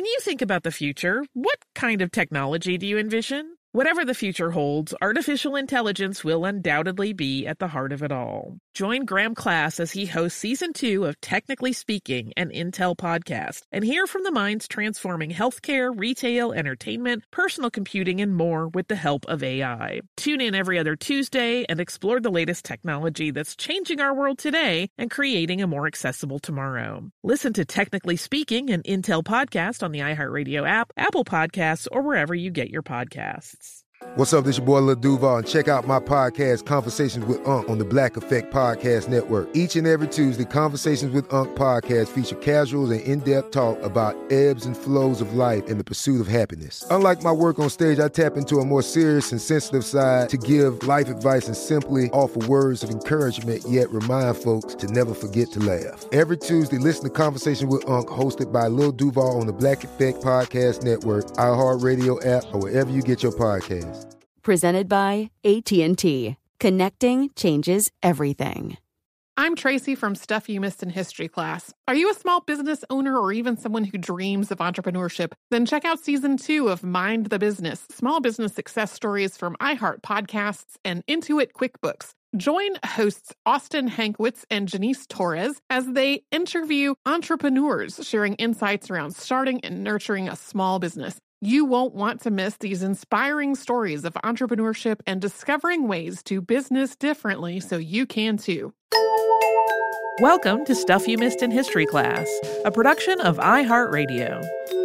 you think about the future, what kind of technology do you envision? Whatever the future holds, artificial intelligence will undoubtedly be at the heart of it all. Join Graham Class as he hosts Season 2 of Technically Speaking, an Intel podcast, and hear from the minds transforming healthcare, retail, entertainment, personal computing, and more with the help of AI. Tune in every other Tuesday and explore the latest technology that's changing our world today and creating a more accessible tomorrow. Listen to Technically Speaking, an Intel podcast on the iHeartRadio app, Apple Podcasts, or wherever you get your podcasts. What's up, this your boy Lil Duval, and check out my podcast, Conversations with Unc, on the Black Effect Podcast Network. Each and every Tuesday, Conversations with Unc podcast feature casual and in-depth talk about ebbs and flows of life and the pursuit of happiness. Unlike my work on stage, I tap into a more serious and sensitive side to give life advice and simply offer words of encouragement, yet remind folks to never forget to laugh. Every Tuesday, listen to Conversations with Unc, hosted by Lil Duval on the Black Effect Podcast Network, iHeartRadio app, or wherever you get your podcasts. Presented by AT&T. Connecting changes everything. I'm Tracy from Stuff You Missed in History class. Are you a small business owner or even someone who dreams of entrepreneurship? Then check out Season 2 of Mind the Business, small business success stories from iHeart Podcasts and Intuit QuickBooks. Join hosts Austin Hankwitz and Janice Torres as they interview entrepreneurs sharing insights around starting and nurturing a small business. You won't want to miss these inspiring stories of entrepreneurship and discovering ways to business differently so you can too. Welcome to Stuff You Missed in History Class, a production of iHeartRadio.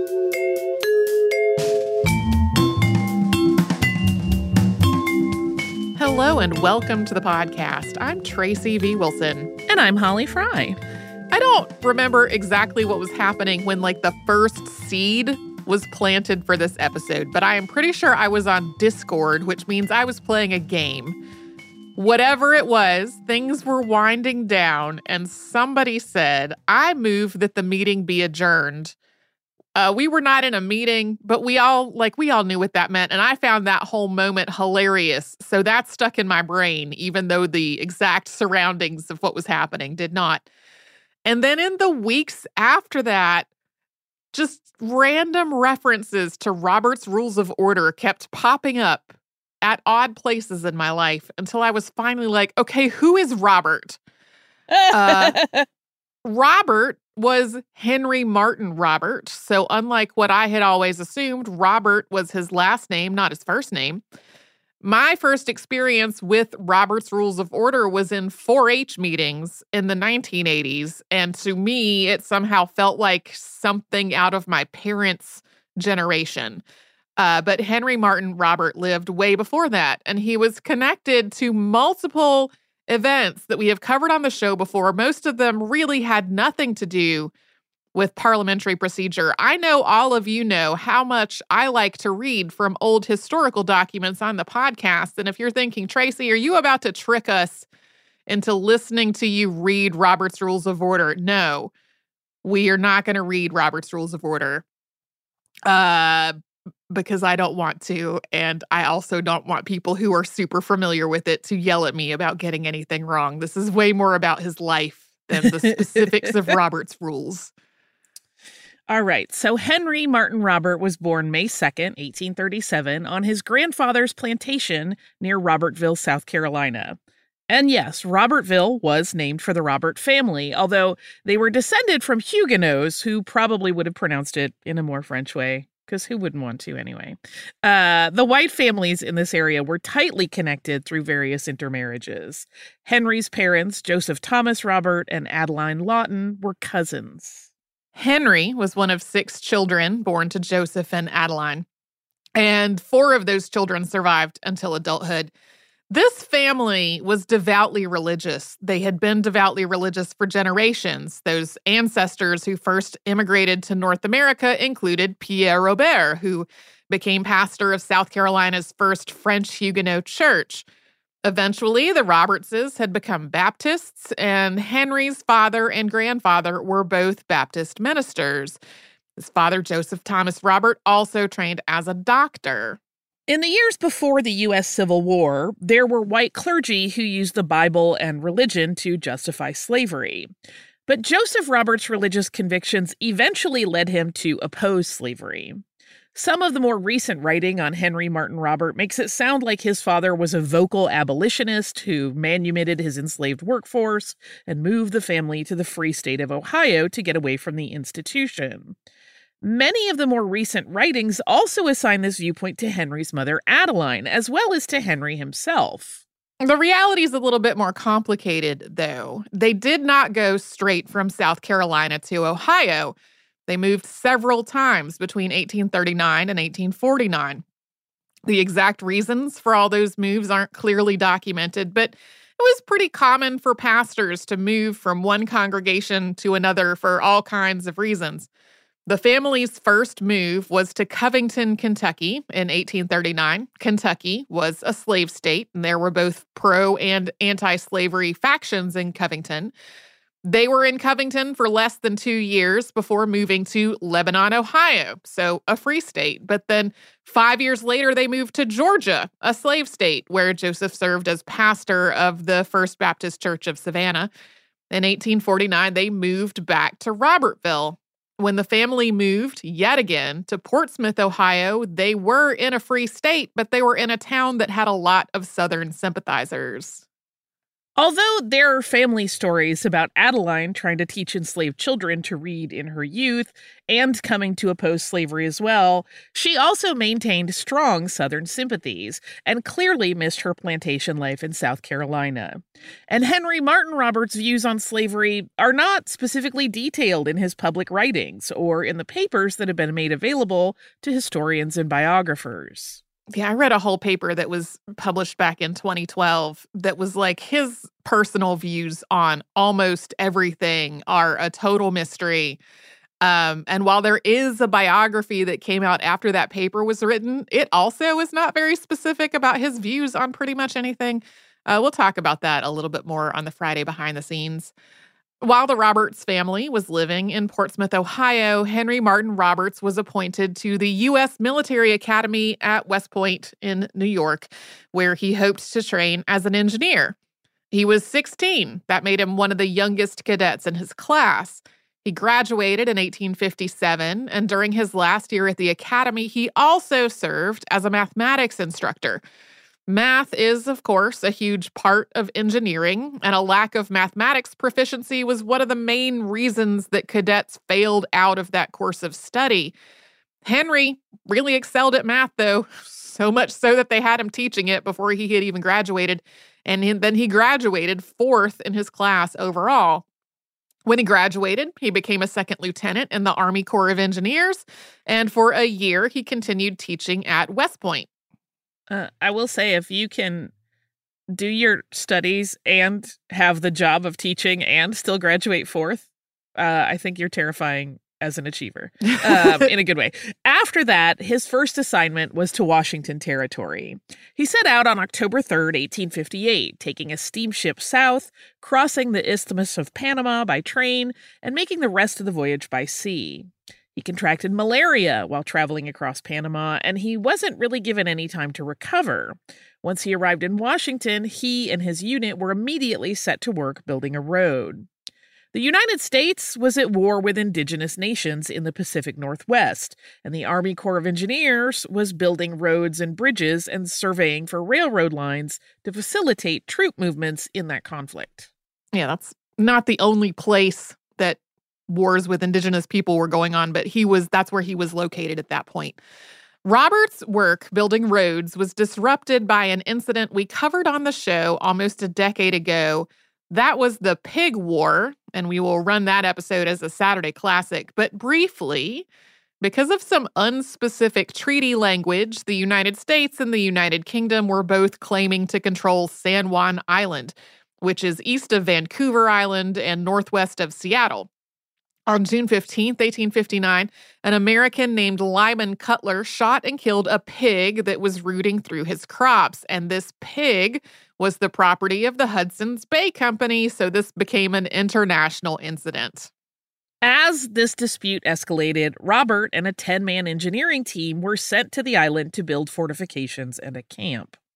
Hello and welcome to the podcast. I'm Tracy V. Wilson. And I'm Holly Fry. I don't remember exactly what was happening when the first seed was planted for this episode, but I am pretty sure I was on Discord, which means I was playing a game. Whatever it was, things were winding down, and somebody said, I move that the meeting be adjourned. We were not in a meeting, but we all knew what that meant, and I found that whole moment hilarious. So that stuck in my brain, even though the exact surroundings of what was happening did not. And then in the weeks after that, just random references to Robert's Rules of Order kept popping up at odd places in my life until I was finally like, okay, who is Robert? Robert was Henry Martin Robert. So unlike what I had always assumed, Robert was his last name, not his first name. My first experience with Robert's Rules of Order was in 4-H meetings in the 1980s, and to me, it somehow felt like something out of my parents' generation. But Henry Martin Robert lived way before that, and he was connected to multiple events that we have covered on the show before. Most of them really had nothing to do with parliamentary procedure. I know all of you know how much I like to read from old historical documents on the podcast. And if you're thinking, Tracy, are you about to trick us into listening to you read Robert's Rules of Order? No, we are not going to read Robert's Rules of Order because I don't want to. And I also don't want people who are super familiar with it to yell at me about getting anything wrong. This is way more about his life than the specifics of Robert's rules. All right, so Henry Martin Robert was born May 2nd, 1837, on his grandfather's plantation near Robertville, South Carolina. And yes, Robertville was named for the Robert family, although they were descended from Huguenots who probably would have pronounced it in a more French way, because who wouldn't want to anyway? The white families in this area were tightly connected through various intermarriages. Henry's parents, Joseph Thomas Robert and Adeline Lawton, were cousins. Henry was one of 6 children born to Joseph and Adeline, and 4 of those children survived until adulthood. This family was devoutly religious. They had been devoutly religious for generations. Those ancestors who first immigrated to North America included Pierre Robert, who became pastor of South Carolina's first French Huguenot church. Eventually, the Robertses had become Baptists, and Henry's father and grandfather were both Baptist ministers. His father, Joseph Thomas Robert, also trained as a doctor. In the years before the U.S. Civil War, there were white clergy who used the Bible and religion to justify slavery. But Joseph Roberts' religious convictions eventually led him to oppose slavery. Some of the more recent writing on Henry Martin Robert makes it sound like his father was a vocal abolitionist who manumitted his enslaved workforce and moved the family to the free state of Ohio to get away from the institution. Many of the more recent writings also assign this viewpoint to Henry's mother, Adeline, as well as to Henry himself. The reality is a little bit more complicated, though. They did not go straight from South Carolina to Ohio. They moved several times between 1839 and 1849. The exact reasons for all those moves aren't clearly documented, but it was pretty common for pastors to move from one congregation to another for all kinds of reasons. The family's first move was to Covington, Kentucky in 1839. Kentucky was a slave state, and there were both pro- and anti-slavery factions in Covington. They were in Covington for less than 2 years before moving to Lebanon, Ohio, so a free state. But then 5 years later, they moved to Georgia, a slave state, where Joseph served as pastor of the First Baptist Church of Savannah. In 1849, they moved back to Robertville. When the family moved yet again to Portsmouth, Ohio, they were in a free state, but they were in a town that had a lot of Southern sympathizers. Although there are family stories about Adeline trying to teach enslaved children to read in her youth and coming to oppose slavery as well, she also maintained strong Southern sympathies and clearly missed her plantation life in South Carolina. And Henry Martin Roberts' views on slavery are not specifically detailed in his public writings or in the papers that have been made available to historians and biographers. Yeah, I read a whole paper that was published back in 2012 that was like his personal views on almost everything are a total mystery. And while there is a biography that came out after that paper was written, it also is not very specific about his views on pretty much anything. We'll talk about that a little bit more on the Friday Behind the Scenes. While the Roberts family was living in Portsmouth, Ohio, Henry Martin Roberts was appointed to the U.S. Military Academy at West Point in New York, where he hoped to train as an engineer. He was 16. That made him one of the youngest cadets in his class. He graduated in 1857, and during his last year at the academy, he also served as a mathematics instructor. Math is, of course, a huge part of engineering, and a lack of mathematics proficiency was one of the main reasons that cadets failed out of that course of study. Henry really excelled at math, though, so much so that they had him teaching it before he had even graduated, and then he graduated 4th in his class overall. When he graduated, he became a second lieutenant in the Army Corps of Engineers, and for a year, he continued teaching at West Point. I will say, if you can do your studies and have the job of teaching and still graduate 4th, I think you're terrifying as an achiever, in a good way. After that, his first assignment was to Washington Territory. He set out on October 3rd, 1858, taking a steamship south, crossing the Isthmus of Panama by train, and making the rest of the voyage by sea. He contracted malaria while traveling across Panama, and he wasn't really given any time to recover. Once he arrived in Washington, he and his unit were immediately set to work building a road. The United States was at war with indigenous nations in the Pacific Northwest, and the Army Corps of Engineers was building roads and bridges and surveying for railroad lines to facilitate troop movements in that conflict. Yeah, that's not the only place that wars with indigenous people were going on, but that's where he was located at that point. Roberts' work building roads was disrupted by an incident we covered on the show almost a decade ago. That was the Pig War, and we will run that episode as a Saturday classic. But briefly, because of some unspecific treaty language, the United States and the United Kingdom were both claiming to control San Juan Island, which is east of Vancouver Island and northwest of Seattle. On June 15th, 1859, an American named Lyman Cutler shot and killed a pig that was rooting through his crops, and this pig was the property of the Hudson's Bay Company, so this became an international incident. As this dispute escalated, Robert and a 10-man engineering team were sent to the island to build fortifications and a camp.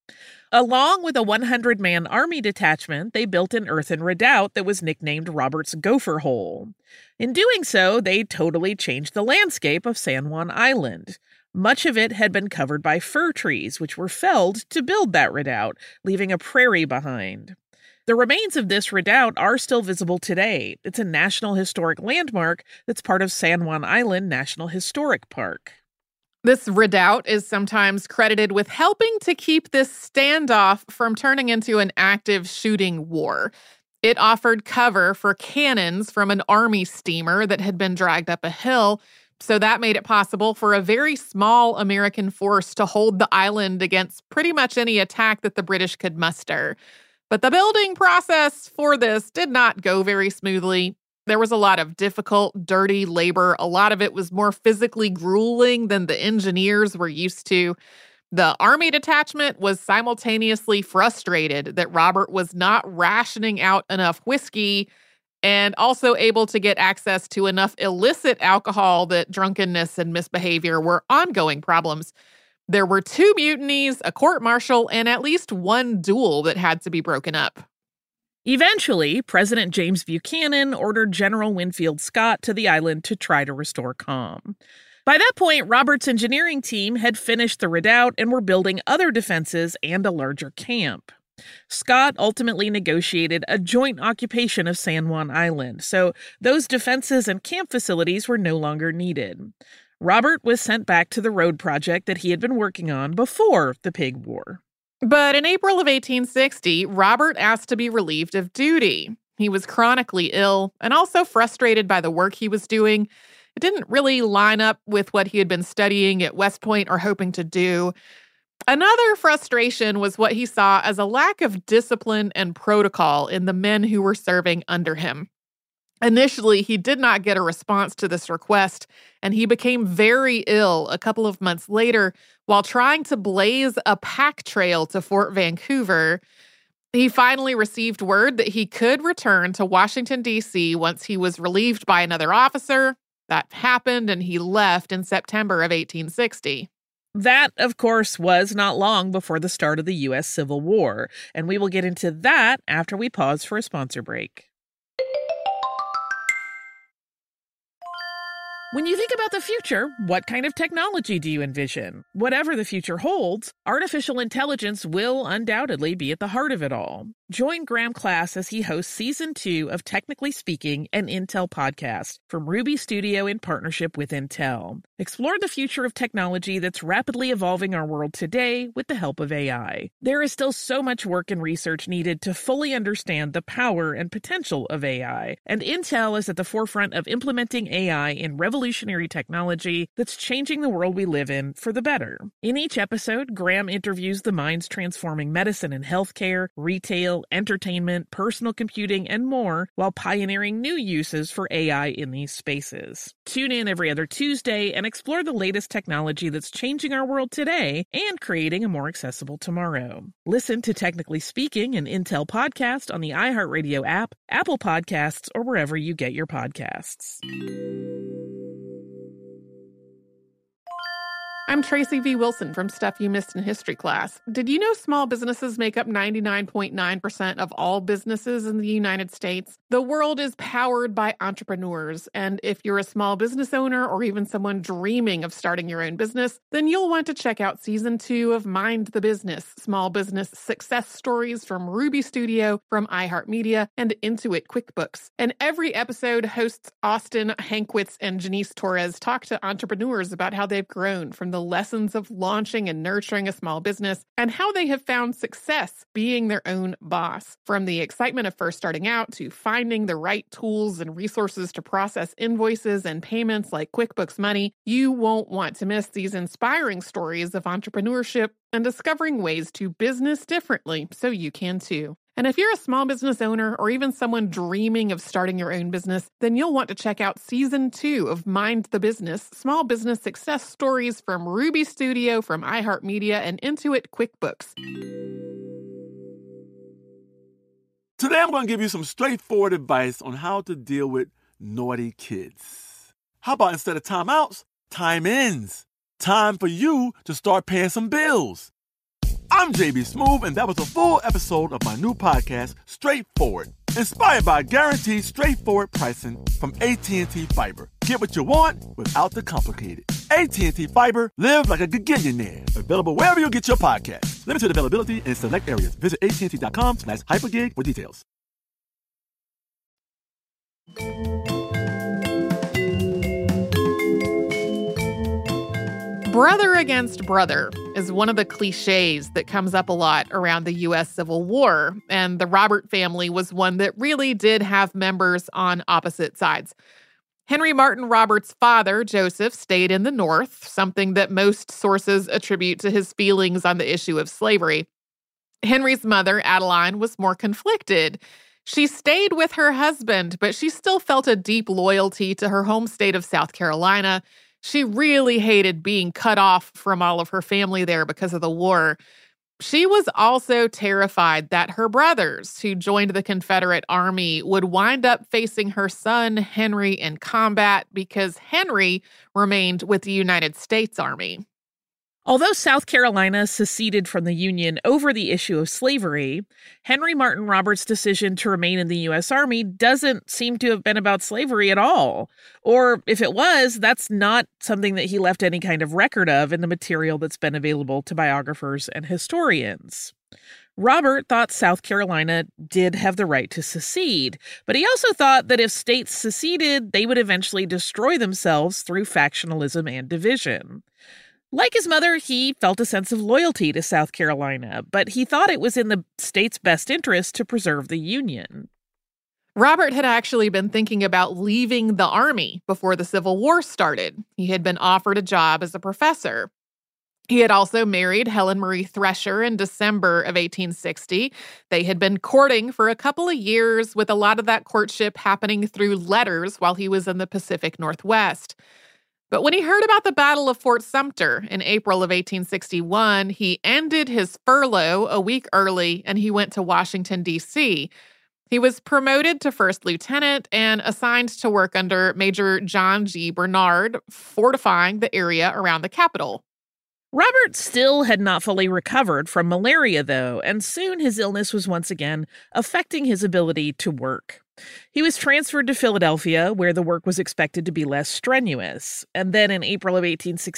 Along with a 100-man army detachment, they built an earthen redoubt that was nicknamed Robert's Gopher Hole. In doing so, they totally changed the landscape of San Juan Island. Much of it had been covered by fir trees, which were felled to build that redoubt, leaving a prairie behind. The remains of this redoubt are still visible today. It's a National Historic Landmark that's part of San Juan Island National Historic Park. This redoubt is sometimes credited with helping to keep this standoff from turning into an active shooting war. It offered cover for cannons from an army steamer that had been dragged up a hill, so that made it possible for a very small American force to hold the island against pretty much any attack that the British could muster. But the building process for this did not go very smoothly. There was a lot of difficult, dirty labor. A lot of it was more physically grueling than the engineers were used to. The army detachment was simultaneously frustrated that Robert was not rationing out enough whiskey and also able to get access to enough illicit alcohol that drunkenness and misbehavior were ongoing problems. There were 2 mutinies, a court-martial, and at least 1 duel that had to be broken up. Eventually, President James Buchanan ordered General Winfield Scott to the island to try to restore calm. By that point, Robert's engineering team had finished the redoubt and were building other defenses and a larger camp. Scott ultimately negotiated a joint occupation of San Juan Island, so those defenses and camp facilities were no longer needed. Robert was sent back to the road project that he had been working on before the Pig War. But in April of 1860, Robert asked to be relieved of duty. He was chronically ill and also frustrated by the work he was doing. It didn't really line up with what he had been studying at West Point or hoping to do. Another frustration was what he saw as a lack of discipline and protocol in the men who were serving under him. Initially, he did not get a response to this request, and he became very ill a couple of months later while trying to blaze a pack trail to Fort Vancouver. He finally received word that he could return to Washington, D.C. once he was relieved by another officer. That happened, and he left in September of 1860. That, of course, was not long before the start of the U.S. Civil War, and we will get into that after we pause for a sponsor break. When you think about the future, what kind of technology do you envision? Whatever the future holds, artificial intelligence will undoubtedly be at the heart of it all. Join Graham Class as he hosts Season 2 of Technically Speaking, an Intel podcast from Ruby Studio in partnership with Intel. Explore the future of technology that's rapidly evolving our world today with the help of AI. There is still so much work and research needed to fully understand the power and potential of AI, and Intel is at the forefront of implementing AI in revolutionary technology that's changing the world we live in for the better. In each episode, Graham interviews the minds transforming medicine and healthcare, retail, entertainment, personal computing, and more, while pioneering new uses for AI in these spaces. Tune in every other Tuesday and explore the latest technology that's changing our world today and creating a more accessible tomorrow. Listen to Technically Speaking, an Intel podcast on the iHeartRadio app, Apple Podcasts, or wherever you get your podcasts. I'm Tracy V. Wilson from Stuff You Missed in History Class. Did you know small businesses make up 99.9% of all businesses in the United States? The world is powered by entrepreneurs, and if you're a small business owner or even someone dreaming of starting your own business, then you'll want to check out Season 2 of Mind the Business, Small Business Success Stories from Ruby Studio, from iHeartMedia, and Intuit QuickBooks. And every episode, hosts Austin Hankwitz and Janice Torres talk to entrepreneurs about how they've grown from the lessons of launching and nurturing a small business and how they have found success being their own boss. From the excitement of first starting out to finding the right tools and resources to process invoices and payments like QuickBooks Money, you won't want to miss these inspiring stories of entrepreneurship and discovering ways to business differently so you can too. And if you're a small business owner or even someone dreaming of starting your own business, then you'll want to check out Season 2 of Mind the Business, Small Business Success Stories from Ruby Studio, from iHeartMedia, and Intuit QuickBooks. Today I'm going to give you some straightforward advice on how to deal with naughty kids. How about instead of timeouts, time ins? Time for you to start paying some bills. I'm JB Smoove, and that was a full episode of my new podcast, Straightforward, inspired by guaranteed straightforward pricing from AT&T Fiber. Get what you want without the complicated. AT&T Fiber, live like a gigillionaire. Available wherever you get your podcast. Limited availability in select areas. Visit AT&T.com/hypergig for details. Brother against brother is one of the cliches that comes up a lot around the U.S. Civil War, and the Robert family was one that really did have members on opposite sides. Henry Martin Roberts' father, Joseph, stayed in the North, something that most sources attribute to his feelings on the issue of slavery. Henry's mother, Adeline, was more conflicted. She stayed with her husband, but she still felt a deep loyalty to her home state of South Carolina. She really hated being cut off from all of her family there because of the war. She was also terrified that her brothers, who joined the Confederate Army, would wind up facing her son, Henry, in combat because Henry remained with the United States Army. Although South Carolina seceded from the Union over the issue of slavery, Henry Martin Roberts' decision to remain in the U.S. Army doesn't seem to have been about slavery at all. Or if it was, that's not something that he left any kind of record of in the material that's been available to biographers and historians. Robert thought South Carolina did have the right to secede, but he also thought that if states seceded, they would eventually destroy themselves through factionalism and division. Like his mother, he felt a sense of loyalty to South Carolina, but he thought it was in the state's best interest to preserve the Union. Robert had actually been thinking about leaving the Army before the Civil War started. He had been offered a job as a professor. He had also married Helen Marie Thresher in December of 1860. They had been courting for a couple of years, with a lot of that courtship happening through letters while he was in the Pacific Northwest. But when he heard about the Battle of Fort Sumter in April of 1861, he ended his furlough a week early and he went to Washington, D.C. He was promoted to first lieutenant and assigned to work under Major John G. Bernard, fortifying the area around the Capitol. Robert still had not fully recovered from malaria, though, and soon his illness was once again affecting his ability to work. He was transferred to Philadelphia, where the work was expected to be less strenuous. And then in April of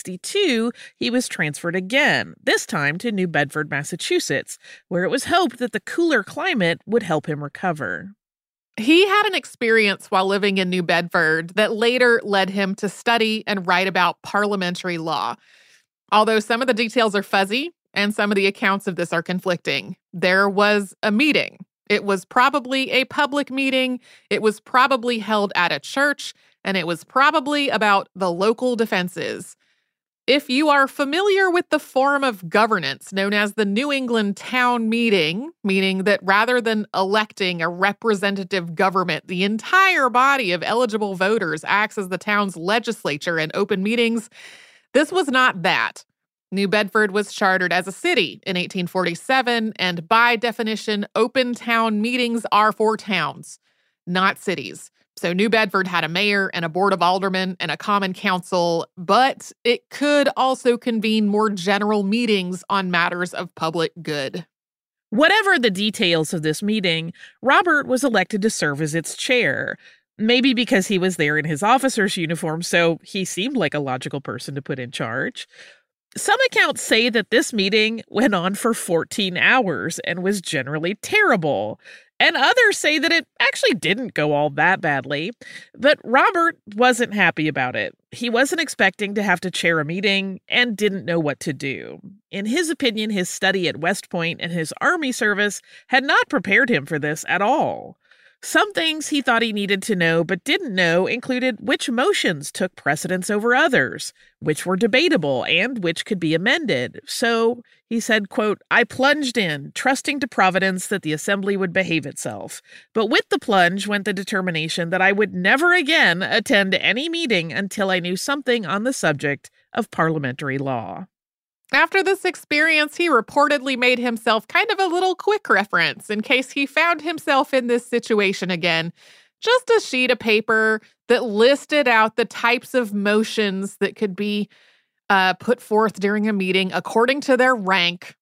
1862, he was transferred again, this time to New Bedford, Massachusetts, where it was hoped that the cooler climate would help him recover. He had an experience while living in New Bedford that later led him to study and write about parliamentary law. Although some of the details are fuzzy and some of the accounts of this are conflicting, there was a meeting. It was probably a public meeting, it was probably held at a church, and it was probably about the local defenses. If you are familiar with the form of governance known as the New England Town Meeting, meaning that rather than electing a representative government, the entire body of eligible voters acts as the town's legislature in open meetings, this was not that. New Bedford was chartered as a city in 1847, and by definition, open town meetings are for towns, not cities. So New Bedford had a mayor and a board of aldermen and a common council, but it could also convene more general meetings on matters of public good. Whatever the details of this meeting, Robert was elected to serve as its chair. Maybe because he was there in his officer's uniform, so he seemed like a logical person to put in charge. Some accounts say that this meeting went on for 14 hours and was generally terrible, and others say that it actually didn't go all that badly. But Robert wasn't happy about it. He wasn't expecting to have to chair a meeting and didn't know what to do. In his opinion, his study at West Point and his Army service had not prepared him for this at all. Some things he thought he needed to know but didn't know included which motions took precedence over others, which were debatable, and which could be amended. So, he said, quote, "I plunged in, trusting to Providence that the assembly would behave itself. But with the plunge went the determination that I would never again attend any meeting until I knew something on the subject of parliamentary law." After this experience, he reportedly made himself kind of a little quick reference in case he found himself in this situation again. Just a sheet of paper that listed out the types of motions that could be put forth during a meeting according to their rank,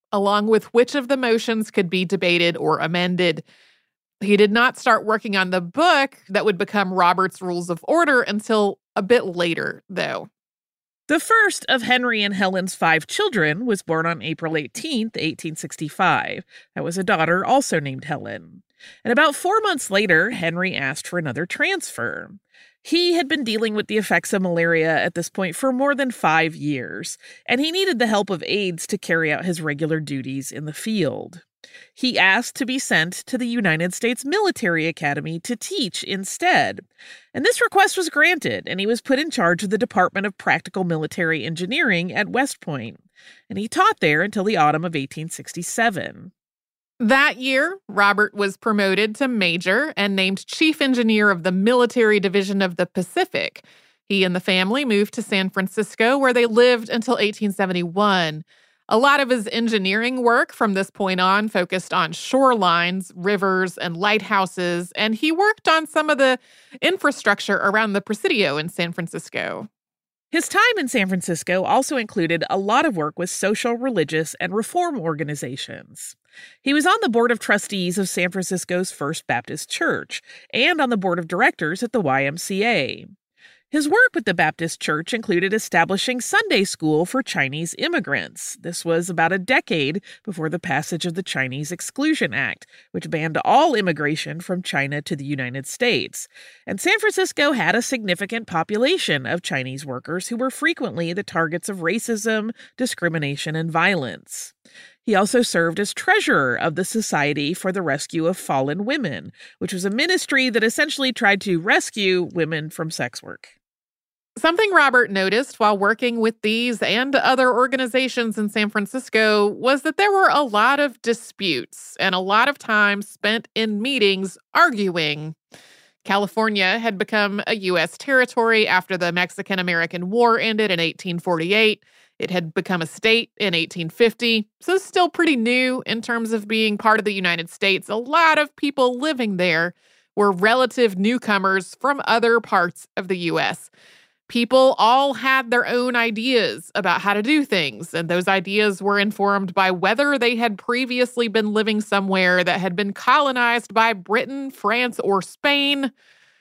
along with which of the motions could be debated or amended. He did not start working on the book that would become Robert's Rules of Order until a bit later, though. The first of Henry and Helen's 5 children was born on April 18th, 1865. That was a daughter also named Helen. And about 4 months later, Henry asked for another transfer. He had been dealing with the effects of malaria at this point for more than 5 years, and he needed the help of aides to carry out his regular duties in the field. He asked to be sent to the United States Military Academy to teach instead. And this request was granted, and he was put in charge of the Department of Practical Military Engineering at West Point. And he taught there until the autumn of 1867. That year, Robert was promoted to major and named chief engineer of the Military Division of the Pacific. He and the family moved to San Francisco, where they lived until 1871. A lot of his engineering work from this point on focused on shorelines, rivers, and lighthouses, and he worked on some of the infrastructure around the Presidio in San Francisco. His time in San Francisco also included a lot of work with social, religious, and reform organizations. He was on the board of trustees of San Francisco's First Baptist Church and on the board of directors at the YMCA. His work with the Baptist Church included establishing Sunday school for Chinese immigrants. This was about a decade before the passage of the Chinese Exclusion Act, which banned all immigration from China to the United States. And San Francisco had a significant population of Chinese workers who were frequently the targets of racism, discrimination, and violence. He also served as treasurer of the Society for the Rescue of Fallen Women, which was a ministry that essentially tried to rescue women from sex work. Something Robert noticed while working with these and other organizations in San Francisco was that there were a lot of disputes and a lot of time spent in meetings arguing. California had become a U.S. territory after the Mexican-American War ended in 1848. It had become a state in 1850, so still pretty new in terms of being part of the United States. A lot of people living there were relative newcomers from other parts of the U.S. People all had their own ideas about how to do things, and those ideas were informed by whether they had previously been living somewhere that had been colonized by Britain, France, or Spain,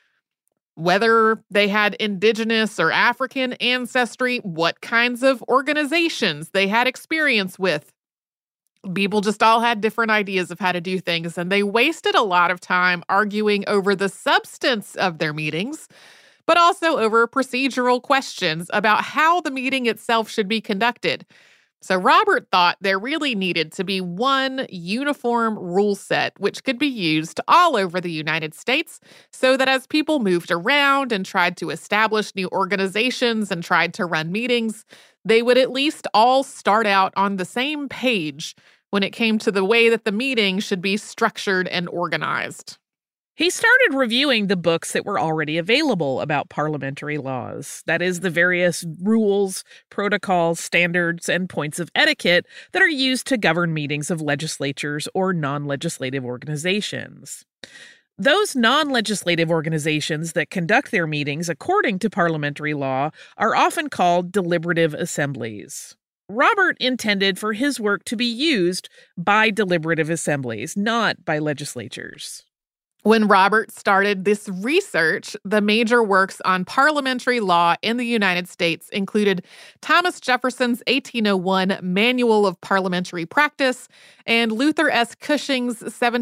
whether they had indigenous or African ancestry, what kinds of organizations they had experience with. People just all had different ideas of how to do things, and they wasted a lot of time arguing over the substance of their meetings, but also over procedural questions about how the meeting itself should be conducted. So Robert thought there really needed to be one uniform rule set which could be used all over the United States so that as people moved around and tried to establish new organizations and tried to run meetings, they would at least all start out on the same page when it came to the way that the meeting should be structured and organized. He started reviewing the books that were already available about parliamentary laws. That is, the various rules, protocols, standards, and points of etiquette that are used to govern meetings of legislatures or non-legislative organizations. Those non-legislative organizations that conduct their meetings according to parliamentary law are often called deliberative assemblies. Robert intended for his work to be used by deliberative assemblies, not by legislatures. When Robert started this research, the major works on parliamentary law in the United States included Thomas Jefferson's 1801 Manual of Parliamentary Practice and Luther S. Cushing's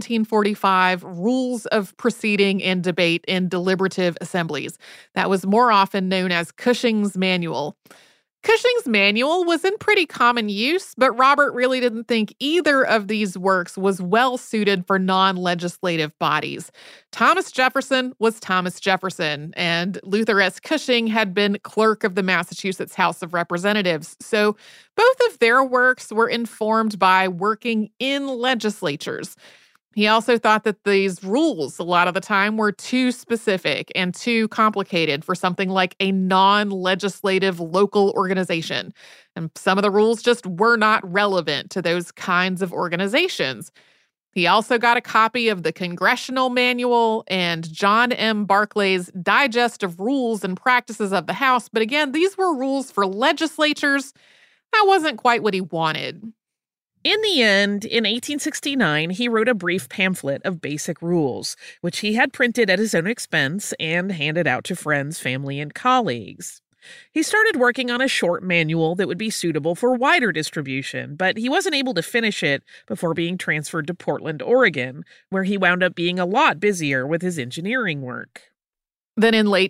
1745 Rules of Proceeding and Debate in Deliberative Assemblies. That was more often known as Cushing's Manual. Cushing's manual was in pretty common use, but Robert really didn't think either of these works was well suited for non-legislative bodies. Thomas Jefferson was Thomas Jefferson, and Luther S. Cushing had been clerk of the Massachusetts House of Representatives. So both of their works were informed by working in legislatures. He also thought that these rules, a lot of the time, were too specific and too complicated for something like a non-legislative local organization. And some of the rules just were not relevant to those kinds of organizations. He also got a copy of the Congressional Manual and John M. Barclay's Digest of Rules and Practices of the House. But again, these were rules for legislatures. That wasn't quite what he wanted. In the end, in 1869, he wrote a brief pamphlet of basic rules, which he had printed at his own expense and handed out to friends, family, and colleagues. He started working on a short manual that would be suitable for wider distribution, but he wasn't able to finish it before being transferred to Portland, Oregon, where he wound up being a lot busier with his engineering work. Then in late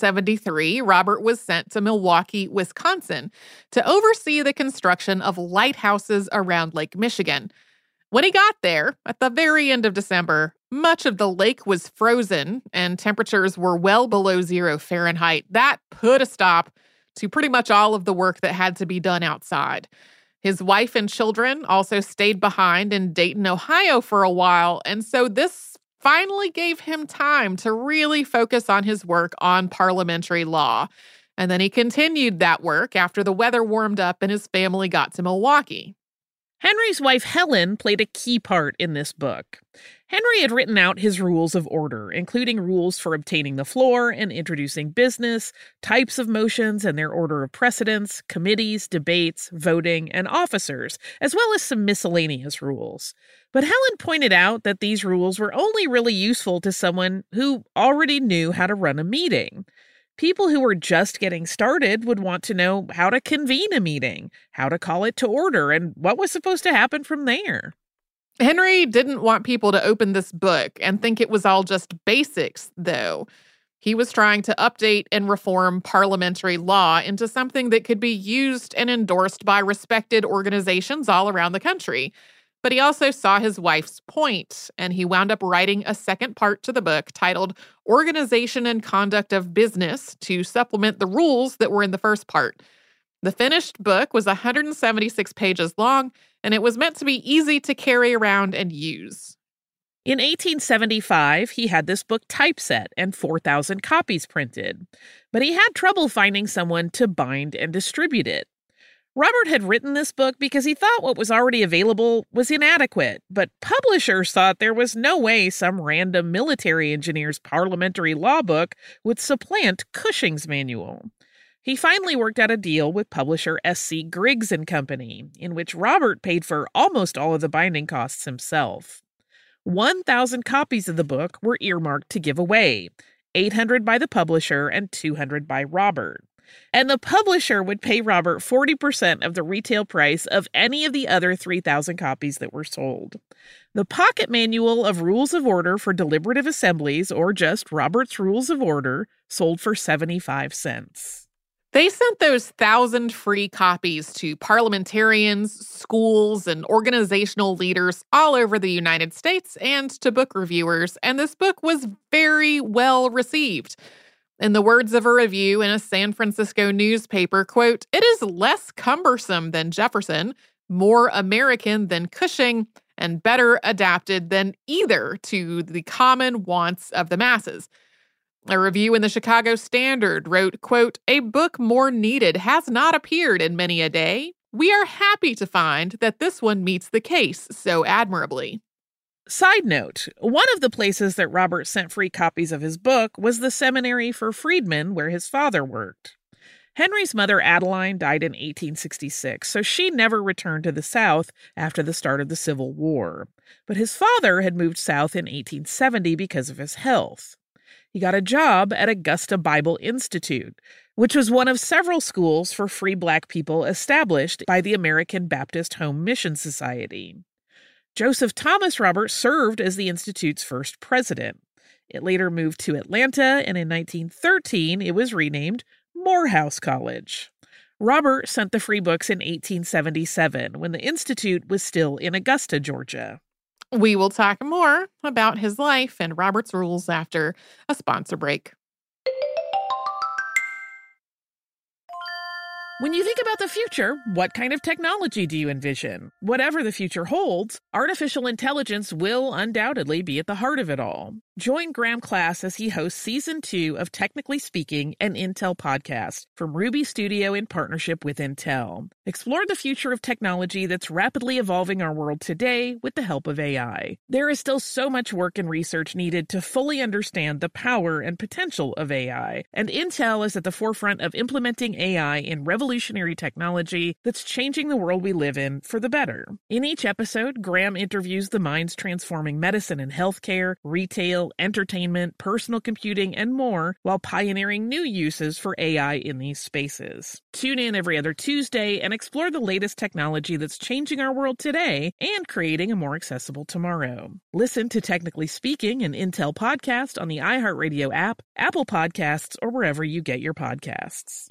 1873, Robert was sent to Milwaukee, Wisconsin, to oversee the construction of lighthouses around Lake Michigan. When he got there, at the very end of December, much of the lake was frozen and temperatures were well below 0 Fahrenheit. That put a stop to pretty much all of the work that had to be done outside. His wife and children also stayed behind in Dayton, Ohio for a while, and so this finally gave him time to really focus on his work on parliamentary law. And then he continued that work after the weather warmed up and his family got to Milwaukee. Henry's wife, Helen, played a key part in this book. Henry had written out his rules of order, including rules for obtaining the floor and introducing business, types of motions and their order of precedence, committees, debates, voting, and officers, as well as some miscellaneous rules. But Helen pointed out that these rules were only really useful to someone who already knew how to run a meeting. People who were just getting started would want to know how to convene a meeting, how to call it to order, and what was supposed to happen from there. Henry didn't want people to open this book and think it was all just basics, though. He was trying to update and reform parliamentary law into something that could be used and endorsed by respected organizations all around the country. But he also saw his wife's point, and he wound up writing a second part to the book titled Organization and Conduct of Business to supplement the rules that were in the first part. The finished book was 176 pages long, and it was meant to be easy to carry around and use. In 1875, he had this book typeset and 4,000 copies printed, but he had trouble finding someone to bind and distribute it. Robert had written this book because he thought what was already available was inadequate, but publishers thought there was no way some random military engineer's parliamentary law book would supplant Cushing's manual. He finally worked out a deal with publisher S.C. Griggs & Company, in which Robert paid for almost all of the binding costs himself. 1,000 copies of the book were earmarked to give away, 800 by the publisher and 200 by Robert. And the publisher would pay Robert 40% of the retail price of any of the other 3,000 copies that were sold. The pocket manual of Rules of Order for Deliberative Assemblies, or just Robert's Rules of Order, sold for 75 cents. They sent those 1,000 free copies to parliamentarians, schools, and organizational leaders all over the United States and to book reviewers, and this book was very well received. In the words of a review in a San Francisco newspaper, quote, "It is less cumbersome than Jefferson, more American than Cushing, and better adapted than either to the common wants of the masses." A review in the Chicago Standard wrote, quote, "A book more needed has not appeared in many a day. We are happy to find that this one meets the case so admirably." Side note, one of the places that Robert sent free copies of his book was the Seminary for Freedmen, where his father worked. Henry's mother, Adeline, died in 1866, so she never returned to the South after the start of the Civil War. But his father had moved south in 1870 because of his health. He got a job at Augusta Bible Institute, which was one of several schools for free Black people established by the American Baptist Home Mission Society. Joseph Thomas Robert served as the Institute's first president. It later moved to Atlanta, and in 1913, it was renamed Morehouse College. Robert sent the free books in 1877, when the Institute was still in Augusta, Georgia. We will talk more about his life and Robert's rules after a sponsor break. When you think about the future, what kind of technology do you envision? Whatever the future holds, artificial intelligence will undoubtedly be at the heart of it all. Join Graham Class as he hosts Season 2 of Technically Speaking, an Intel podcast from Ruby Studio in partnership with Intel. Explore the future of technology that's rapidly evolving our world today with the help of AI. There is still so much work and research needed to fully understand the power and potential of AI, and Intel is at the forefront of implementing AI in revolutionary technology that's changing the world we live in for the better. In each episode, Graham interviews the minds transforming medicine and healthcare, retail, entertainment, personal computing, and more, while pioneering new uses for AI in these spaces. Tune in every other Tuesday and explore the latest technology that's changing our world today and creating a more accessible tomorrow. Listen to Technically Speaking, an Intel podcast on the iHeartRadio app, Apple Podcasts, or wherever you get your podcasts.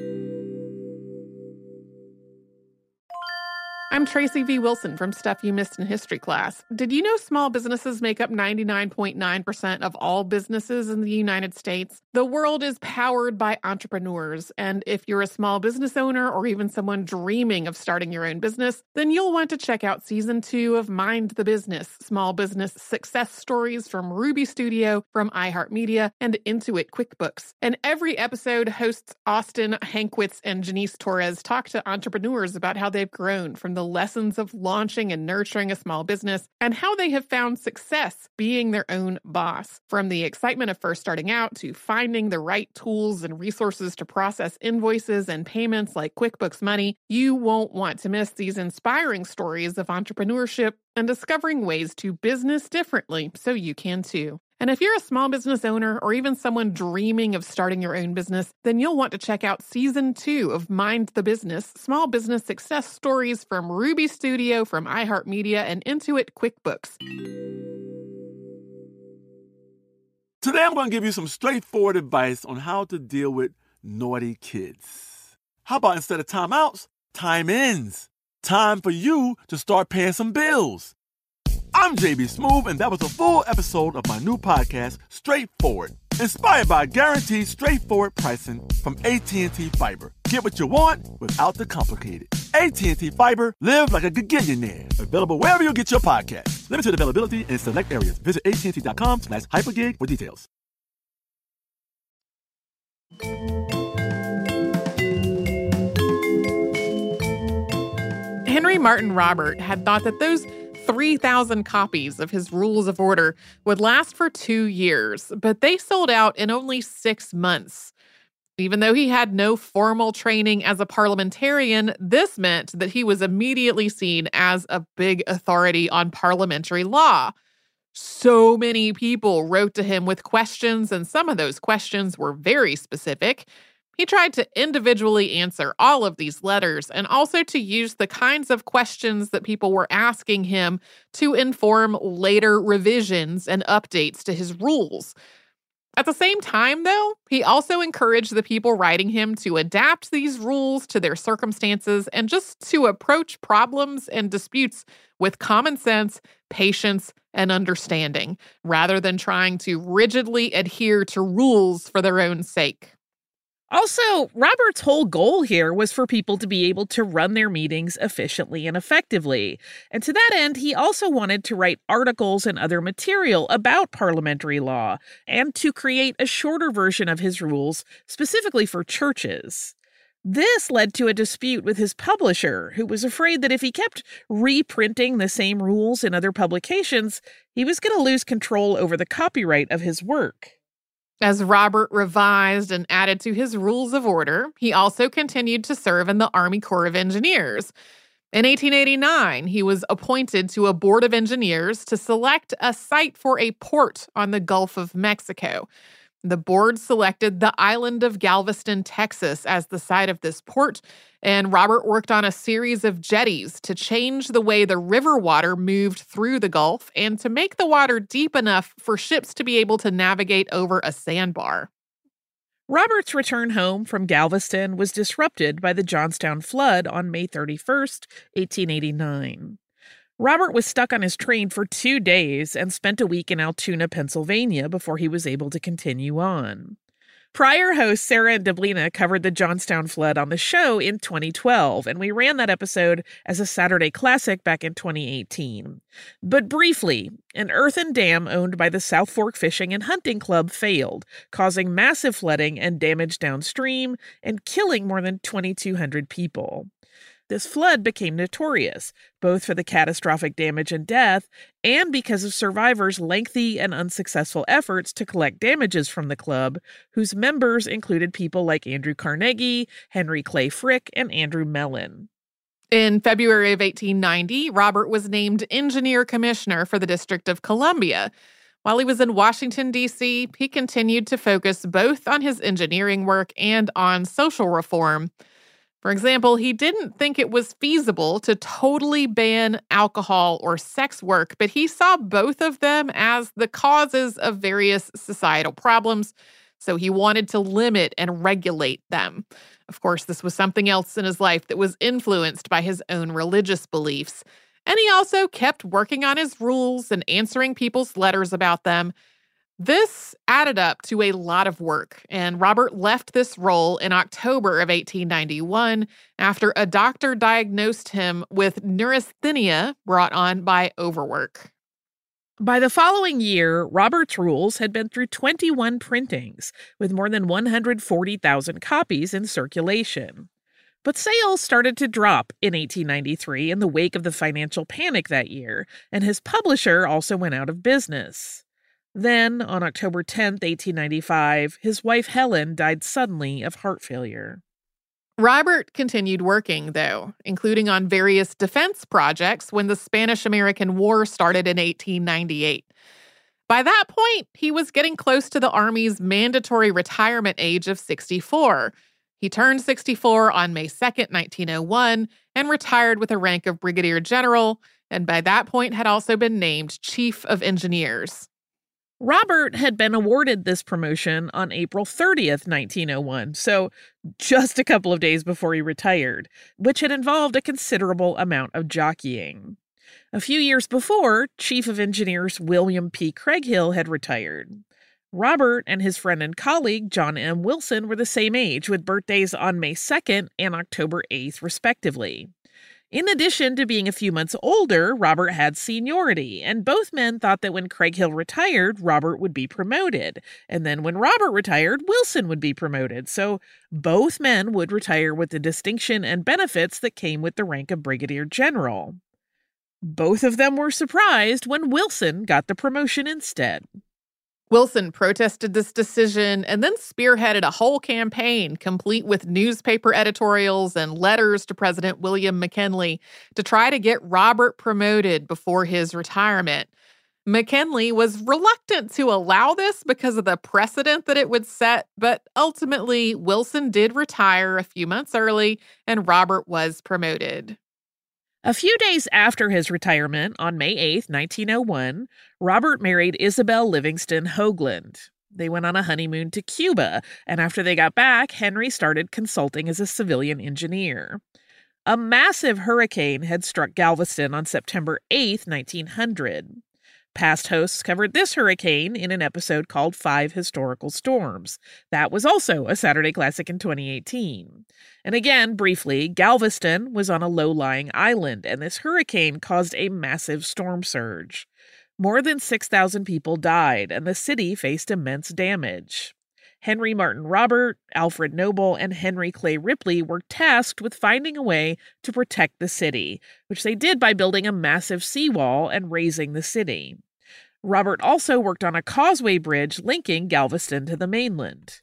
I'm Tracy V. Wilson from Stuff You Missed in History Class. Did you know small businesses make up 99.9% of all businesses in the United States? The world is powered by entrepreneurs, and if you're a small business owner or even someone dreaming of starting your own business, then you'll want to check out Season 2 of Mind the Business, small business success stories from Ruby Studio, from iHeartMedia, and Intuit QuickBooks. And every episode, hosts Austin Hankwitz and Janice Torres talk to entrepreneurs about how they've grown from the lessons of launching and nurturing a small business and how they have found success being their own boss. From the excitement of first starting out to finding the right tools and resources to process invoices and payments like QuickBooks Money, you won't want to miss these inspiring stories of entrepreneurship and discovering ways to business differently so you can too. And if you're a small business owner or even someone dreaming of starting your own business, then you'll want to check out Season 2 of Mind the Business, small business success stories from Ruby Studio, from iHeartMedia, and Intuit QuickBooks. Today I'm going to give you some straightforward advice on how to deal with naughty kids. How about instead of timeouts, time-ins? Time for you to start paying some bills. I'm JB Smoove, and that was a full episode of my new podcast, Straightforward, inspired by guaranteed straightforward pricing from AT&T Fiber. Get what you want without the complicated. AT&T Fiber, live like a gigillionaire. Available wherever you get your podcast. Limited availability in select areas. Visit AT&T.com/hypergig for details. Henry Martin Robert had thought that those 3,000 copies of his Rules of Order would last for 2 years, but they sold out in only 6 months. Even though he had no formal training as a parliamentarian, this meant that he was immediately seen as a big authority on parliamentary law. So many people wrote to him with questions, and some of those questions were very specific. He tried to individually answer all of these letters and also to use the kinds of questions that people were asking him to inform later revisions and updates to his rules. At the same time, though, he also encouraged the people writing him to adapt these rules to their circumstances and just to approach problems and disputes with common sense, patience, and understanding, rather than trying to rigidly adhere to rules for their own sake. Also, Robert's whole goal here was for people to be able to run their meetings efficiently and effectively. And to that end, he also wanted to write articles and other material about parliamentary law and to create a shorter version of his rules specifically for churches. This led to a dispute with his publisher, who was afraid that if he kept reprinting the same rules in other publications, he was going to lose control over the copyright of his work. As Robert revised and added to his Rules of Order, he also continued to serve in the Army Corps of Engineers. In 1889, he was appointed to a board of engineers to select a site for a port on the Gulf of Mexico. The board selected the island of Galveston, Texas, as the site of this port, and Robert worked on a series of jetties to change the way the river water moved through the Gulf and to make the water deep enough for ships to be able to navigate over a sandbar. Robert's return home from Galveston was disrupted by the Johnstown flood on May 31st, 1889. Robert was stuck on his train for 2 days and spent a week in Altoona, Pennsylvania before he was able to continue on. Prior host Sarah Deblina covered the Johnstown flood on the show in 2012, and we ran that episode as a Saturday classic back in 2018. But briefly, an earthen dam owned by the South Fork Fishing and Hunting Club failed, causing massive flooding and damage downstream and killing more than 2,200 people. This flood became notorious, both for the catastrophic damage and death, and because of survivors' lengthy and unsuccessful efforts to collect damages from the club, whose members included people like Andrew Carnegie, Henry Clay Frick, and Andrew Mellon. In February of 1890, Robert was named engineer commissioner for the District of Columbia. While he was in Washington, D.C., he continued to focus both on his engineering work and on social reform. For example, he didn't think it was feasible to totally ban alcohol or sex work, but he saw both of them as the causes of various societal problems, so he wanted to limit and regulate them. Of course, this was something else in his life that was influenced by his own religious beliefs. And he also kept working on his rules and answering people's letters about them. This added up to a lot of work, and Robert left this role in October of 1891 after a doctor diagnosed him with neurasthenia brought on by overwork. By the following year, Robert's rules had been through 21 printings, with more than 140,000 copies in circulation. But sales started to drop in 1893 in the wake of the financial panic that year, and his publisher also went out of business. Then, on October 10, 1895, his wife Helen died suddenly of heart failure. Robert continued working, though, including on various defense projects when the Spanish-American War started in 1898. By that point, he was getting close to the Army's mandatory retirement age of 64. He turned 64 on May 2nd, 1901, and retired with a rank of brigadier general, and by that point had also been named Chief of Engineers. Robert had been awarded this promotion on April 30th, 1901, so just a couple of days before he retired, which had involved a considerable amount of jockeying. A few years before, Chief of Engineers William P. Craighill had retired. Robert and his friend and colleague John M. Wilson were the same age, with birthdays on May 2nd and October 8th, respectively. In addition to being a few months older, Robert had seniority, and both men thought that when Craighill retired, Robert would be promoted. And then when Robert retired, Wilson would be promoted. So both men would retire with the distinction and benefits that came with the rank of brigadier general. Both of them were surprised when Wilson got the promotion instead. Wilson protested this decision and then spearheaded a whole campaign, complete with newspaper editorials and letters to President William McKinley, to try to get Robert promoted before his retirement. McKinley was reluctant to allow this because of the precedent that it would set, but ultimately Wilson did retire a few months early and Robert was promoted. A few days after his retirement, on May 8, 1901, Robert married Isabel Livingston Hoagland. They went on a honeymoon to Cuba, and after they got back, Henry started consulting as a civilian engineer. A massive hurricane had struck Galveston on September 8, 1900. Past hosts covered this hurricane in an episode called 5 Historical Storms. That was also a Saturday Classic in 2018. And again, briefly, Galveston was on a low-lying island, and this hurricane caused a massive storm surge. More than 6,000 people died, and the city faced immense damage. Henry Martin Robert, Alfred Noble, and Henry Clay Ripley were tasked with finding a way to protect the city, which they did by building a massive seawall and raising the city. Robert also worked on a causeway bridge linking Galveston to the mainland.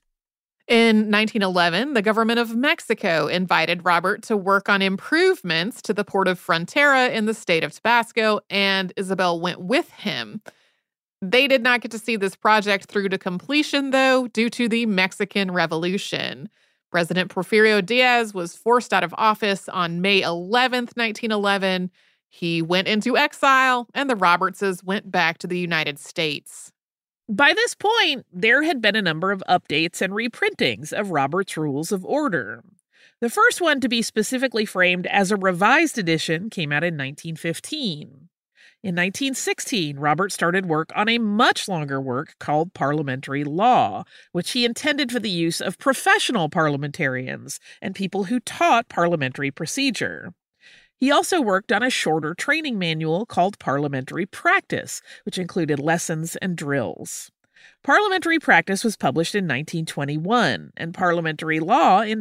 In 1911, the government of Mexico invited Robert to work on improvements to the port of Frontera in the state of Tabasco, and Isabel went with him. They did not get to see this project through to completion, though, due to the Mexican Revolution. President Porfirio Diaz was forced out of office on May 11th, 1911. He went into exile, and the Robertses went back to the United States. By this point, there had been a number of updates and reprintings of Robert's Rules of Order. The first one to be specifically framed as a revised edition came out in 1915. In 1916, Robert started work on a much longer work called Parliamentary Law, which he intended for the use of professional parliamentarians and people who taught parliamentary procedure. He also worked on a shorter training manual called Parliamentary Practice, which included lessons and drills. Parliamentary Practice was published in 1921 and Parliamentary Law in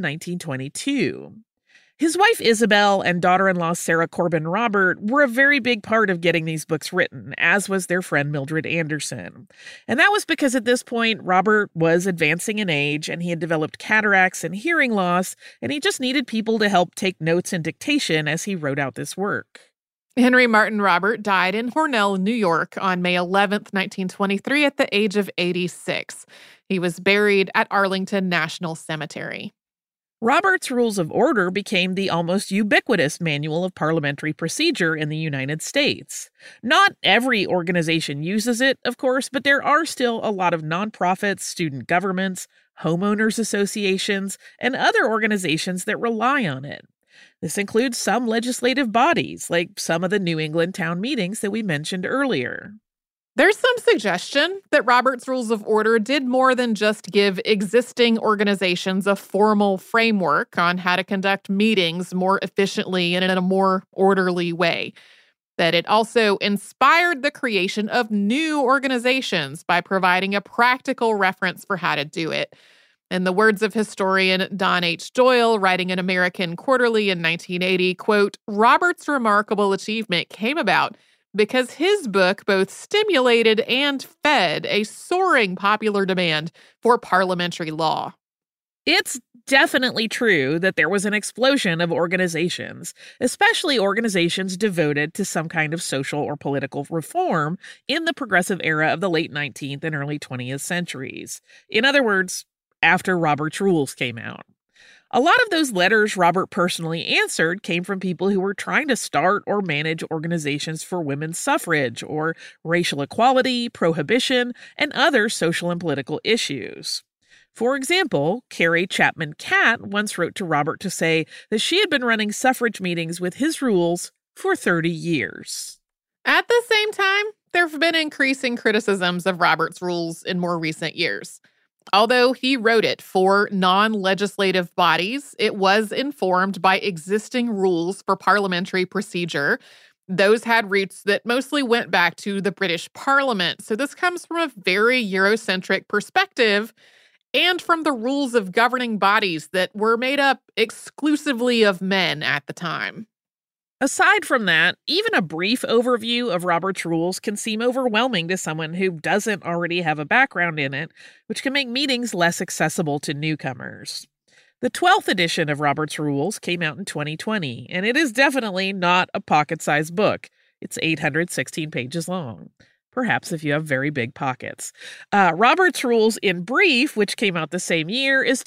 1922. His wife Isabel and daughter-in-law Sarah Corbin Robert were a very big part of getting these books written, as was their friend Mildred Anderson. And that was because at this point, Robert was advancing in age and he had developed cataracts and hearing loss, and he just needed people to help take notes and dictation as he wrote out this work. Henry Martin Robert died in Hornell, New York on May 11th, 1923 at the age of 86. He was buried at Arlington National Cemetery. Robert's Rules of Order became the almost ubiquitous manual of parliamentary procedure in the United States. Not every organization uses it, of course, but there are still a lot of nonprofits, student governments, homeowners associations, and other organizations that rely on it. This includes some legislative bodies, like some of the New England town meetings that we mentioned earlier. There's some suggestion that Robert's Rules of Order did more than just give existing organizations a formal framework on how to conduct meetings more efficiently and in a more orderly way. That it also inspired the creation of new organizations by providing a practical reference for how to do it. In the words of historian Don H. Doyle, writing in American Quarterly in 1980, quote, Robert's remarkable achievement came about because his book both stimulated and fed a soaring popular demand for parliamentary law. It's definitely true that there was an explosion of organizations, especially organizations devoted to some kind of social or political reform in the progressive era of the late 19th and early 20th centuries. In other words, after Robert's Rules came out. A lot of those letters Robert personally answered came from people who were trying to start or manage organizations for women's suffrage or racial equality, prohibition, and other social and political issues. For example, Carrie Chapman Catt once wrote to Robert to say that she had been running suffrage meetings with his rules for 30 years. At the same time, there have been increasing criticisms of Robert's Rules in more recent years. Although he wrote it for non-legislative bodies, it was informed by existing rules for parliamentary procedure. Those had roots that mostly went back to the British Parliament. So this comes from a very Eurocentric perspective and from the rules of governing bodies that were made up exclusively of men at the time. Aside from that, even a brief overview of Robert's Rules can seem overwhelming to someone who doesn't already have a background in it, which can make meetings less accessible to newcomers. The 12th edition of Robert's Rules came out in 2020, and it is definitely not a pocket-sized book. It's 816 pages long. Perhaps if you have very big pockets. Robert's Rules in Brief, which came out the same year, is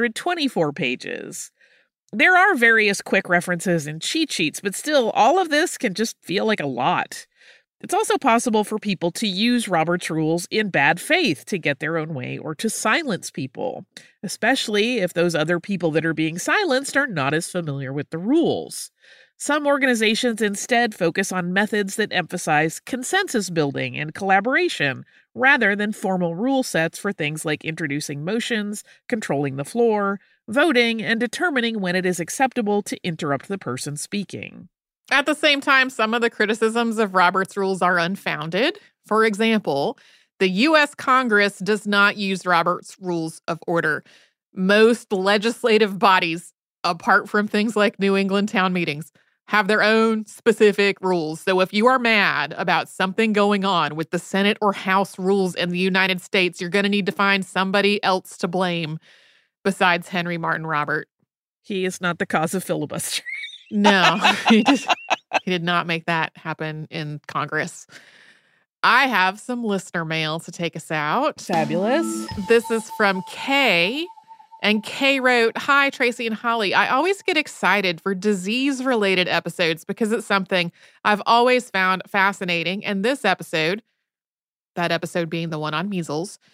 224 pages. There are various quick references and cheat sheets, but still, all of this can just feel like a lot. It's also possible for people to use Robert's Rules in bad faith to get their own way or to silence people, especially if those other people that are being silenced are not as familiar with the rules. Some organizations instead focus on methods that emphasize consensus building and collaboration rather than formal rule sets for things like introducing motions, controlling the floor, voting, and determining when it is acceptable to interrupt the person speaking. At the same time, some of the criticisms of Robert's Rules are unfounded. For example, the U.S. Congress does not use Robert's Rules of Order. Most legislative bodies, apart from things like New England town meetings, have their own specific rules. So if you are mad about something going on with the Senate or House rules in the United States, you're going to need to find somebody else to blame besides Henry Martin Robert. He is not the cause of filibuster. No, he did not make that happen in Congress. I have some listener mail to take us out. Fabulous. This is from Kay. And Kay wrote, "Hi, Tracy and Holly. I always get excited for disease-related episodes because it's something I've always found fascinating. And this episode, that episode being the one on measles,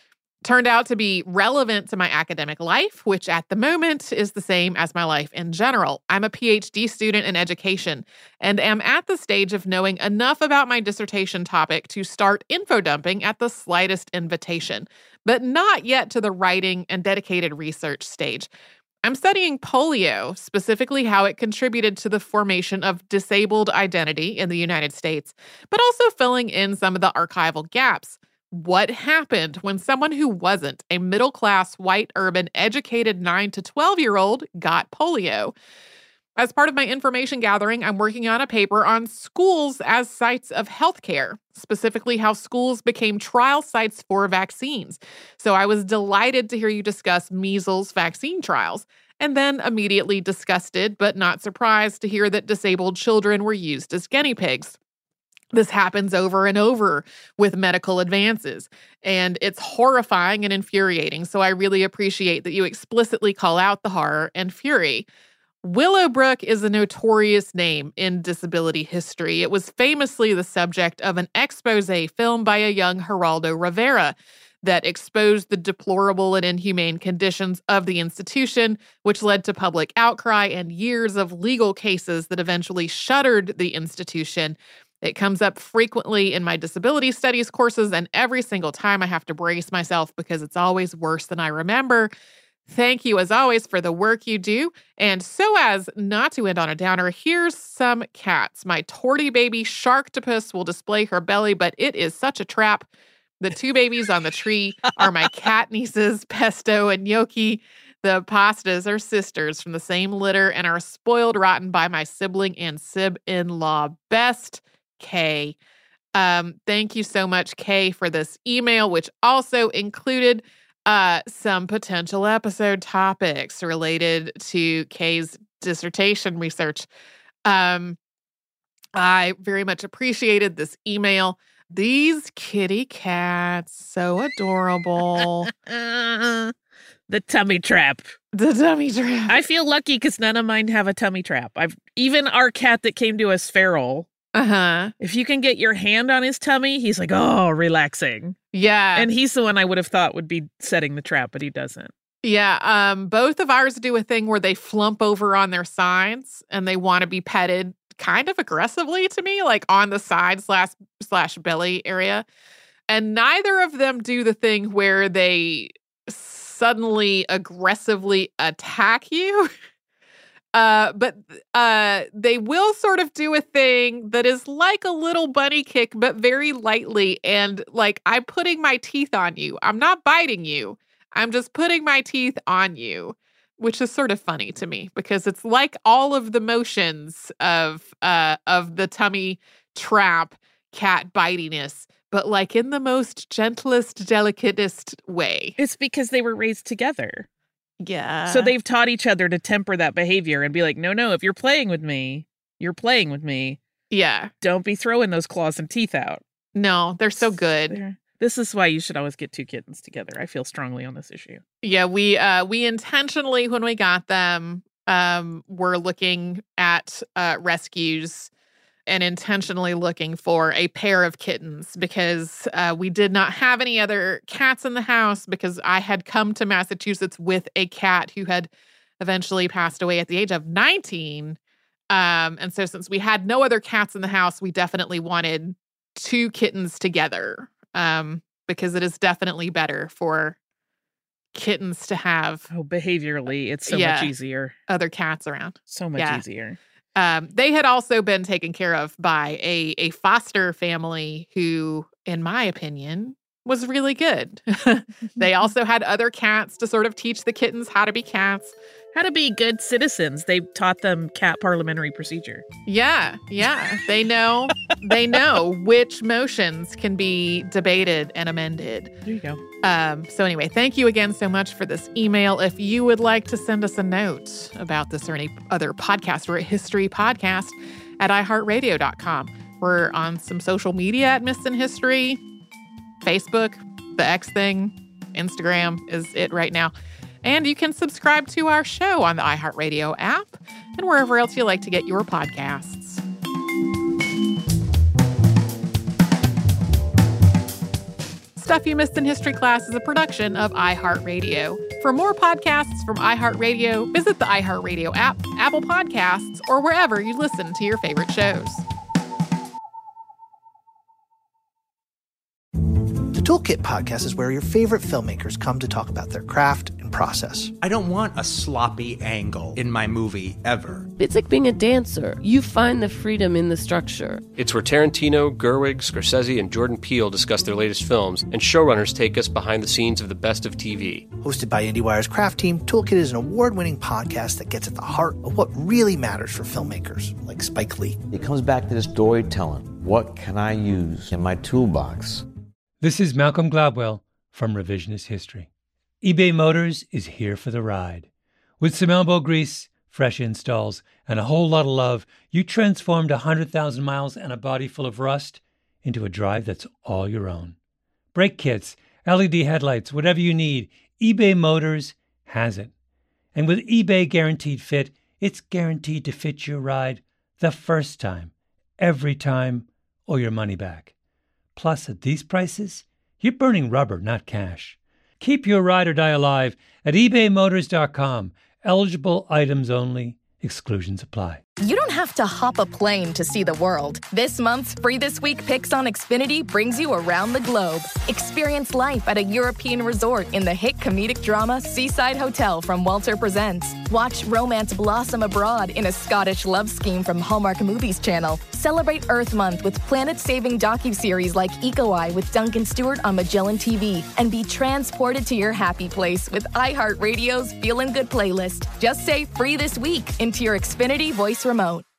turned out to be relevant to my academic life, which at the moment is the same as my life in general. I'm a PhD student in education and am at the stage of knowing enough about my dissertation topic to start info dumping at the slightest invitation, but not yet to the writing and dedicated research stage. I'm studying polio, specifically how it contributed to the formation of disabled identity in the United States, but also filling in some of the archival gaps. What happened when someone who wasn't a middle-class, white, urban, educated 9 to 12-year-old got polio? As part of my information gathering, I'm working on a paper on schools as sites of healthcare, specifically how schools became trial sites for vaccines. So I was delighted to hear you discuss measles vaccine trials, and then immediately disgusted but not surprised to hear that disabled children were used as guinea pigs. This happens over and over with medical advances, and it's horrifying and infuriating, so I really appreciate that you explicitly call out the horror and fury. Willowbrook is a notorious name in disability history. It was famously the subject of an exposé film by a young Geraldo Rivera that exposed the deplorable and inhumane conditions of the institution, which led to public outcry and years of legal cases that eventually shuttered the institution. It comes up frequently in my disability studies courses, and every single time I have to brace myself because it's always worse than I remember. Thank you, as always, for the work you do. And so as not to end on a downer, here's some cats. My torty baby Sharktopus will display her belly, but it is such a trap. The two babies on the tree are my cat nieces, Pesto and Yoki. The pastas are sisters from the same litter and are spoiled rotten by my sibling and sib-in-law. Best, Kay. Thank you so much, Kay, for this email, which also included some potential episode topics related to Kay's dissertation research. I very much appreciated this email. These kitty cats, so adorable. The tummy trap. The tummy trap. I feel lucky because none of mine have a tummy trap. Even our cat that came to us feral. If you can get your hand on his tummy, he's like, oh, relaxing. Yeah. And he's the one I would have thought would be setting the trap, but he doesn't. Yeah. Both of ours do a thing where they flump over on their sides and they want to be petted kind of aggressively to me, like on the side slash belly area. And neither of them do the thing where they suddenly aggressively attack you. But they will sort of do a thing that is like a little bunny kick, but very lightly. And like, I'm putting my teeth on you. I'm not biting you. I'm just putting my teeth on you, which is sort of funny to me because it's like all of the motions of the tummy trap cat bitiness, but like in the most gentlest, delicatest way. It's because they were raised together. Yeah. So they've taught each other to temper that behavior and be like, no, if you're playing with me, you're playing with me. Yeah. Don't be throwing those claws and teeth out. No, they're so good. This is why you should always get two kittens together. I feel strongly on this issue. Yeah, we intentionally, when we got them, were looking at rescues and intentionally looking for a pair of kittens because we did not have any other cats in the house because I had come to Massachusetts with a cat who had eventually passed away at the age of 19. And so since we had no other cats in the house, we definitely wanted two kittens together because it is definitely better for kittens to have. Oh, behaviorally, it's so much easier. Other cats around. So much easier. They had also been taken care of by a foster family who, in my opinion, was really good. They also had other cats to sort of teach the kittens how to be cats. How to be good citizens. They taught them cat parliamentary procedure. Yeah. They know which motions can be debated and amended. There you go. So anyway, thank you again so much for this email. If you would like to send us a note about this or any other podcast, we're at History Podcast at iHeartRadio.com. We're on some social media at Missed in History, Facebook, the X thing, Instagram is it right now. And you can subscribe to our show on the iHeartRadio app and wherever else you like to get your podcasts. Stuff You Missed in History Class is a production of iHeartRadio. For more podcasts from iHeartRadio, visit the iHeartRadio app, Apple Podcasts, or wherever you listen to your favorite shows. The Toolkit podcast is where your favorite filmmakers come to talk about their craft and process. I don't want a sloppy angle in my movie ever. It's like being a dancer. You find the freedom in the structure. It's where Tarantino, Gerwig, Scorsese, and Jordan Peele discuss their latest films, and showrunners take us behind the scenes of the best of TV. Hosted by IndieWire's craft team, Toolkit is an award-winning podcast that gets at the heart of what really matters for filmmakers, like Spike Lee. It comes back to the storytelling. What can I use in my toolbox? This is Malcolm Gladwell from Revisionist History. eBay Motors is here for the ride. With some elbow grease, fresh installs, and a whole lot of love, you transformed 100,000 miles and a body full of rust into a drive that's all your own. Brake kits, LED headlights, whatever you need, eBay Motors has it. And with eBay Guaranteed Fit, it's guaranteed to fit your ride the first time, every time, or your money back. Plus, at these prices, you're burning rubber, not cash. Keep your ride or die alive at ebaymotors.com. Eligible items only. Exclusions apply. You don't have to hop a plane to see the world. This month's Free This Week Picks on Xfinity brings you around the globe. Experience life at a European resort in the hit comedic drama Seaside Hotel from Walter Presents. Watch romance blossom abroad in a Scottish love scheme from Hallmark Movies Channel. Celebrate Earth Month with planet-saving docuseries like Eco Eye with Duncan Stewart on Magellan TV. And be transported to your happy place with iHeartRadio's Feelin' Good playlist. Just say Free This Week into your Xfinity voice remote.